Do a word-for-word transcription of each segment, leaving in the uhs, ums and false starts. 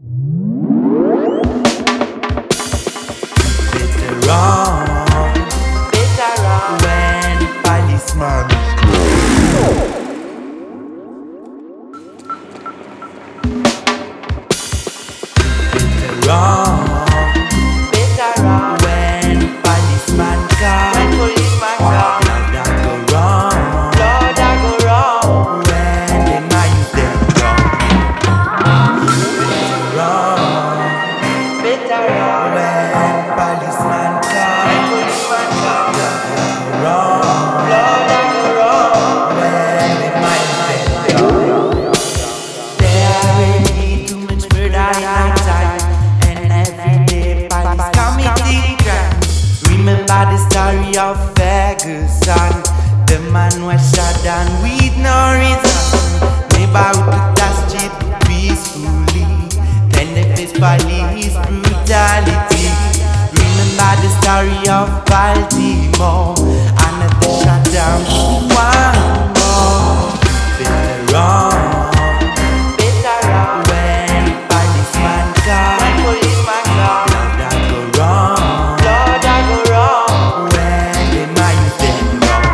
Better run, better run when policeman better run, better run when policeman come. When policeman come, Lord I go wrong, Lord I go wrong when they might use them gun. Better run, better run when policeman come. When policeman come, Lord I go wrong, Lord I go wrong when they might use them gun. There already too much murder in our time, and every day police committing crime. Remember the story of Ferguson, the man was shot down with no reason. Neighborhood took that street peacefully, then they faced police brutality. Remember the story of Baltimore, another shot down one more. Better run, better run when policeman come. When policeman come, Lord I go wrong, Lord I go wrong when they might use them gun.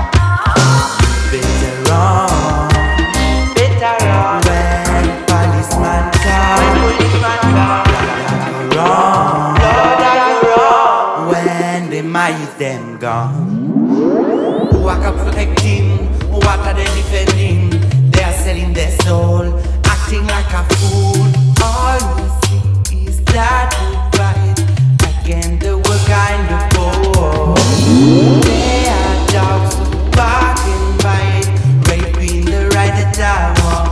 Better run, better run when policeman come. When policeman come, Lord I go wrong, Lord I go wrong when they might use them gun. Who are protecting? What are they defending? They are selling their soul, acting like a fool. All we see is that we fight against the worker and the poor. They are dogs who bark and bite, raping the right that I want.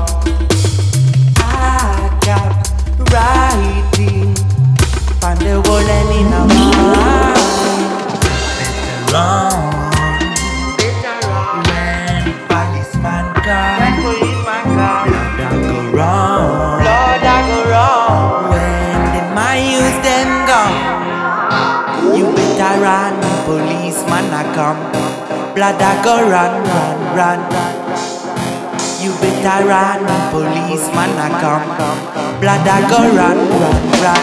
I got writing on the wall and in our mind. Better run, better run when policeman come. When policeman come, Lord I go wrong, Lord I go wrong when they might use them gun. You better run when policeman a come. Blood I go run, run, run. You better run when policeman a come. Blood I go run, run, run.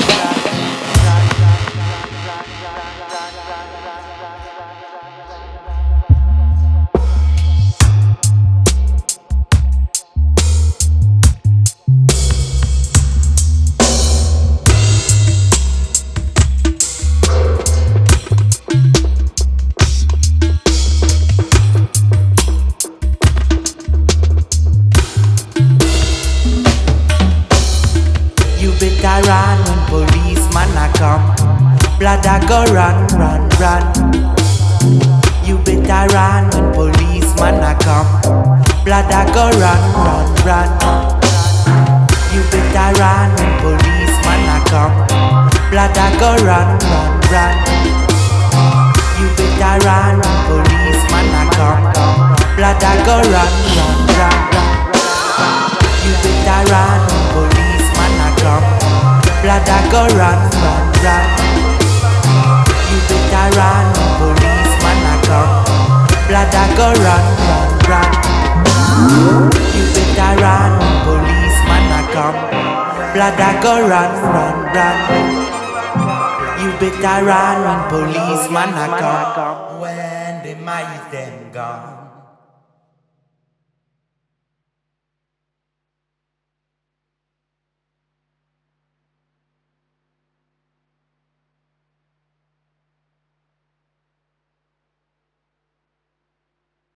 You better run when policeman a come. Blood a go run, run, run. You better run when policeman a come. Blood a go run, run, run. You better run when policeman a come. Blood a go run, run, run. You better run when policeman a come. Blood a go run, run, run. You better run when policeman a come. Blood a go run, run, run. You better run when policeman a come. Blood a go run, run, run. You better run when policeman a come. Blood a go run, run, run. You better run when policeman a come. When they might use them gun.